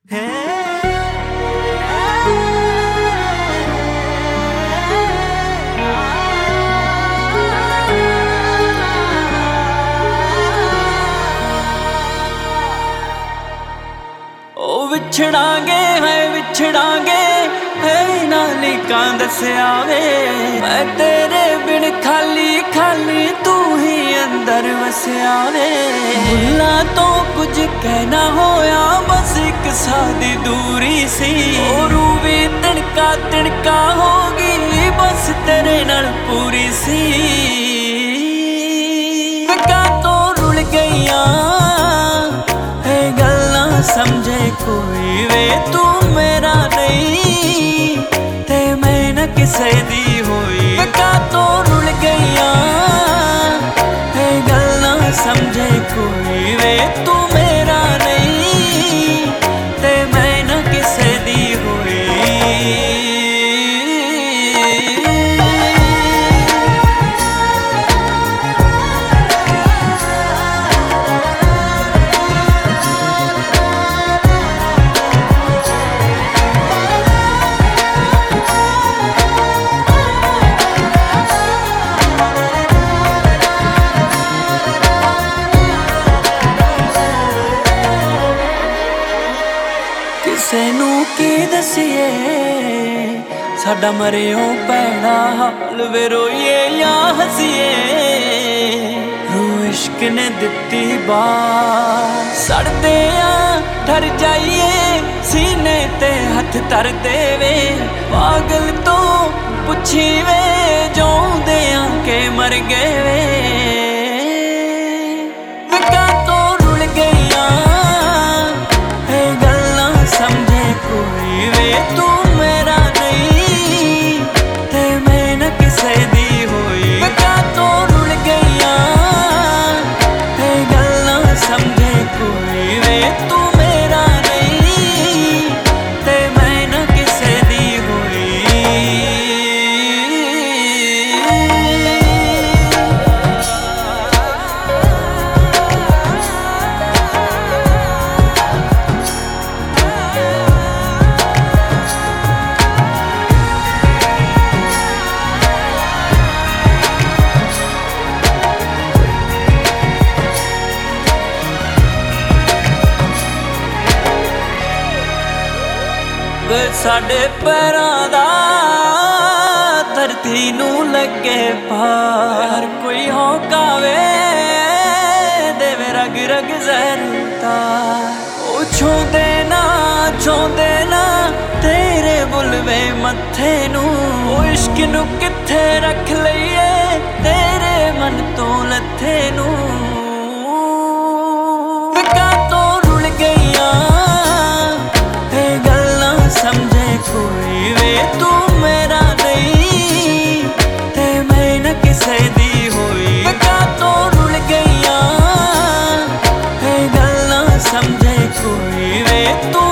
विछड़ांगे है विछड़ांगे है नाली कां दस्या वे मैं तेरे बिन खाली खाली तू ही अंदर वसया वे भुल्ला तो कुछ कहना होया बस एक सादी दूरी सी और भी तिणका होगी बस तेरे नाल पूरी सी का तो रुल गईया समझे कोई वे तू मेरा नहीं ते मैं न किसे दी हुई का तो रुल गईया है गल्ला समझे कोई वे तू मेरा नहीं ते मैं न किसे दी हुई किसेनू की दसीए साडा मरियो पैड़ा हाल वे रोइए या हसीए रू इश्क ने दिती बार सड़दे डर जाइए सीने ते हथ धर देवे पागल तो पुछी वे जोंदे के मर गए वे का तो रुल गईया समझे कोई वे तू मेरा नहीं ते मैं न किसे दी हुई का तो रुल गईया ते गल्ला समझे कोई वे तू मेरा नहीं ते मैं न किसे दी हुई साडे पैरां दा धरती नू लगे पार कोई होकावे देवे रग रग जहरता ओ छोंदे ना तेरे बुलवे मत्थे नू ओ इश्क नू किथे रख लईए तेरे मन तो लथे नू का तो रुल गईया समझे कोई वे तू मेरा नहीं ते मैं न किसे दी हुई का तो रुल गईया है गल्ला समझे कोई वे तू